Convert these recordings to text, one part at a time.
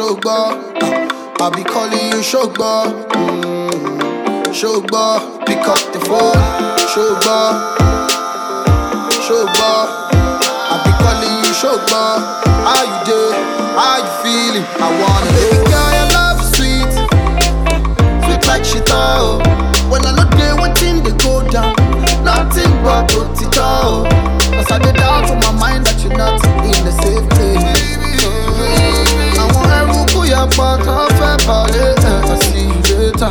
Shogba, I be calling you Shogba. Shogba, pick up the phone. Shogba, Shogba, I be calling you Shogba. How you doing? How you feeling? I wanna baby girl, your love is sweet, sweet like shit oh. When I look there, one thing they go down, nothing but Otito. Cause I did down for my mind that you're not in the safe place. I want to put your part of a palette. I see you later.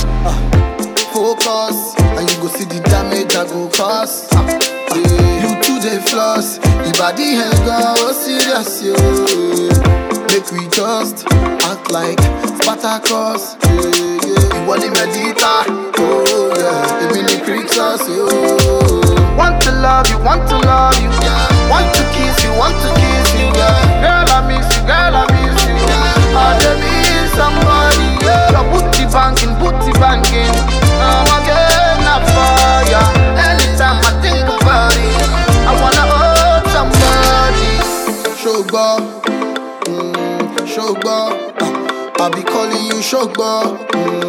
Focus, and you go see the damage I go cause. You too they floss, the body has go serious, yo. Make we just act like Spartacus, You want the medita, oh yeah. Even the creeks us, yo. Want to love you, want to love you, want to kiss you, want to kiss you, Girl I miss you, girl I miss you, I miss somebody, Your booty banking, I'm again a fire. Anytime I think about it, I wanna hold somebody. Shogba, Shogba, I be calling you Shogba.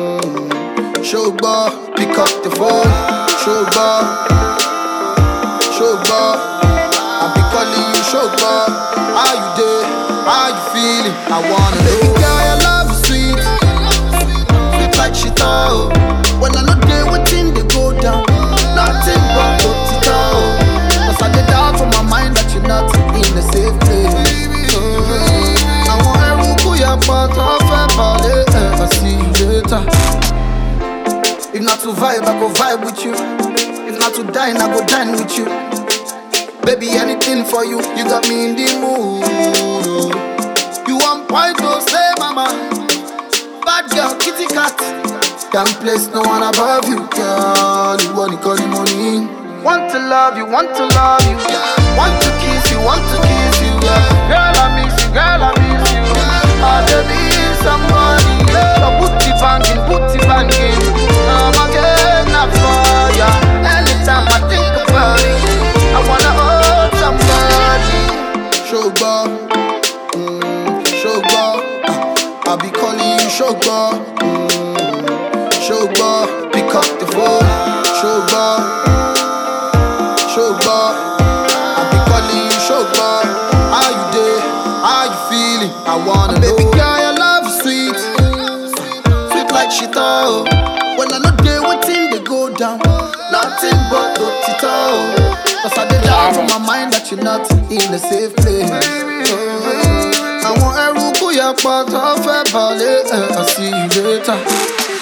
Shogba, pick up the phone. Shogba, Shogba, I be calling you Shogba. How you doing? How you feeling? I wanna know. Baby girl, your love is sweet, sweet like shit oh. When I look there, one thing they go down, nothing but Otito. Cause I did down for my mind that you're not in the safe place. I want to put your part of a palette. I see you later. If not to vibe, I go vibe with you. If not to dine, I go dine with you. Baby, anything for you, you got me in the mood. You want point to say, mama. Bad girl, kitty cat. Can't place no one above you, girl. You want to call you money. Want to love you, want to love you, want to kiss you, want to kiss you, Girl I miss you, girl I miss you, I miss somebody, Your booty banking, I'm again a fire. Anytime I think about it, I wanna hold somebody. Shogba, Shogba, I be calling you Shogba. Shogba, pick up the phone. Shogba, Shogba, I be calling you Shogba. How you doing? How you feeling? I wanna know. Baby girl, your love is sweet, sweet like shit oh. When I look there, one thing they go down, nothing but Otito. Cause I did down for my mind that you're not in the safe place. I want to put your part of a ballet. I see you later.